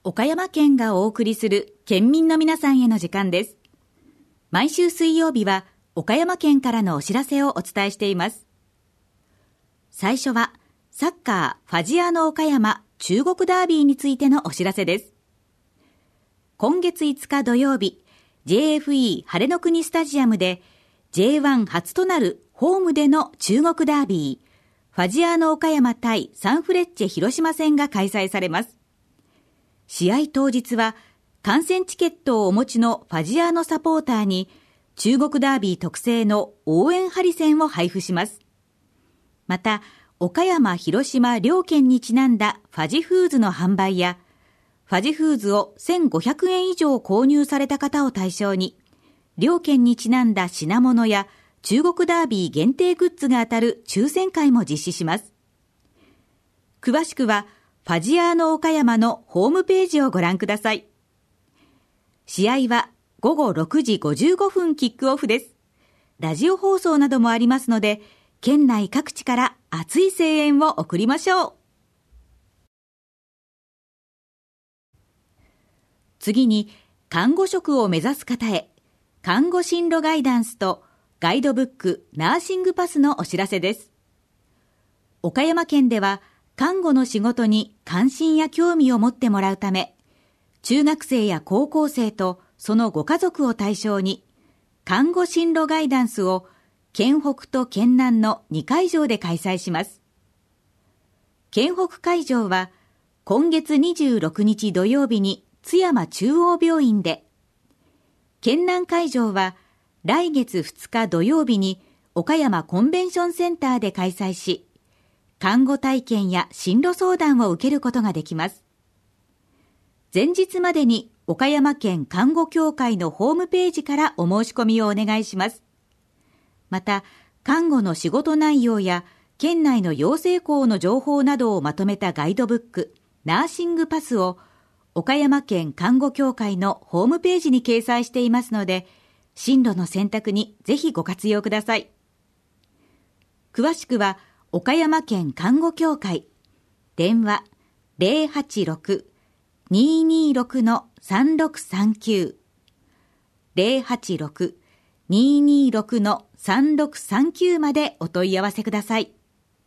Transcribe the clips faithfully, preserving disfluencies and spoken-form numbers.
岡山県がお送りする県民の皆さんへの時間です。毎週水曜日は岡山県からのお知らせをお伝えしています。最初はサッカーファジアーノ岡山中国ダービーについてのお知らせです。今月いつか土曜日、ジェイエフイー 晴れの国スタジアムで ジェイワン 初となるホームでの中国ダービー、ファジアーノ岡山対サンフレッチェ広島戦が開催されます。試合当日は観戦チケットをお持ちのファジアーノサポーターに中国ダービー特製の応援ハリセンを配布します。また、岡山、広島両県にちなんだファジフーズの販売や、ファジフーズをせんごひゃくえん以上購入された方を対象に、両県にちなんだ品物や中国ダービー限定グッズが当たる抽選会も実施します。詳しくは、ファジアーノ岡山のホームページをご覧ください。試合はごごろくじごじゅうごふんキックオフです。ラジオ放送などもありますので、県内各地から熱い声援を送りましょう。次に、看護職を目指す方へ、看護進路ガイダンスとガイドブックナーシングパスのお知らせです。岡山県では、看護の仕事に関心や興味を持ってもらうため、中学生や高校生とそのご家族を対象に、看護進路ガイダンスを県北と県南のにかいじょうで開催します。県北会場は今月にじゅうろくにち土曜日に津山中央病院で、県南会場は来月ふつか土曜日に岡山コンベンションセンターで開催し、看護体験や進路相談を受けることができます。前日までに岡山県看護協会のホームページからお申し込みをお願いします。また、看護の仕事内容や県内の養成校の情報などをまとめたガイドブック、ナーシングパスを岡山県看護協会のホームページに掲載していますので、進路の選択にぜひご活用ください。詳しくは、岡山県看護協会、電話 ゼロはちろく にーにーろく さんろくさんきゅう ゼロはちろく にーにーろく さんろくさんきゅう までお問い合わせください。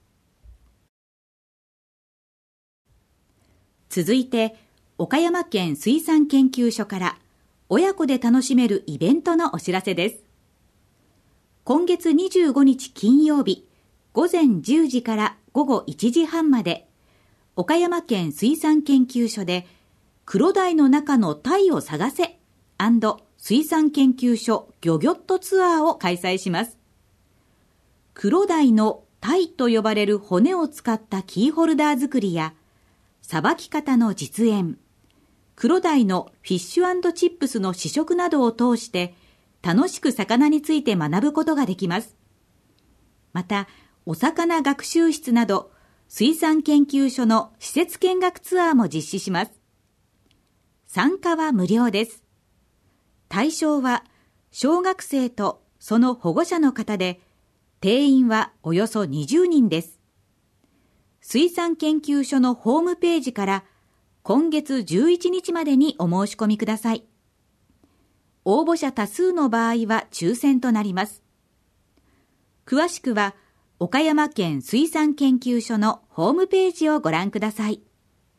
続いて、岡山県水産研究所から親子で楽しめるイベントのお知らせです。今月にじゅうごにち金曜日、ごぜんじゅうじからごごいちじはんまで、岡山県水産研究所で、クロダイの中のタイを探せ&水産研究所ギョギョッとツアーを開催します。クロダイのタイと呼ばれる骨を使ったキーホルダー作りや、さばき方の実演、クロダイのフィッシュ&チップスの試食などを通して、楽しく魚について学ぶことができます。また、お魚学習室など水産研究所の施設見学ツアーも実施します。参加は無料です。対象は小学生とその保護者の方で、定員はおよそにじゅうにんです。水産研究所のホームページから今月じゅういちにちまでにお申し込みください。応募者多数の場合は抽選となります。詳しくは岡山県水産研究所のホームページをご覧ください。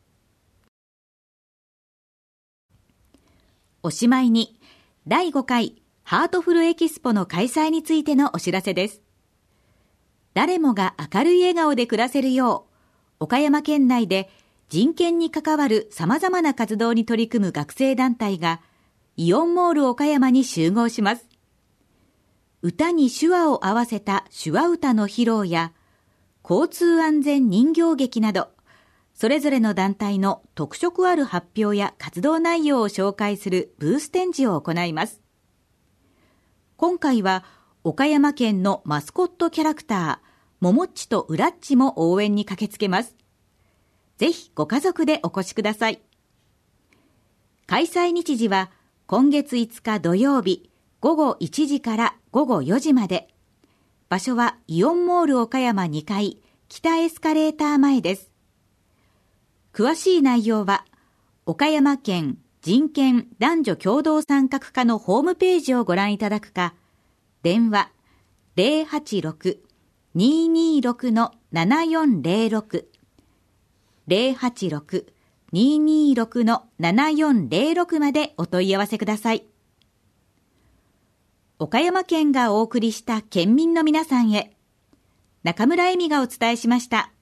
おしまいに、だいごかいハートフルエキスポの開催についてのお知らせです。誰もが明るい笑顔で暮らせるよう、岡山県内で人権に関わる様々な活動に取り組む学生団体が、イオンモール岡山に集合します。歌に手話を合わせた手話歌の披露や、交通安全人形劇など、それぞれの団体の特色ある発表や活動内容を紹介するブース展示を行います。今回は岡山県のマスコットキャラクター、ももっちとうらっちも応援に駆けつけます。ぜひご家族でお越しください。開催日時は今月いつか土曜日ごごいちじからごごよじまで。場所はイオンモール岡山にかい北エスカレーター前です。詳しい内容は岡山県人権男女共同参画課のホームページをご覧いただくか、電話 ゼロはちろく にーにーろく ななよんゼロろく ゼロはちろく にーにーろく ななよんゼロろく までお問い合わせください。岡山県がお送りした県民の皆さんへ、中村恵美がお伝えしました。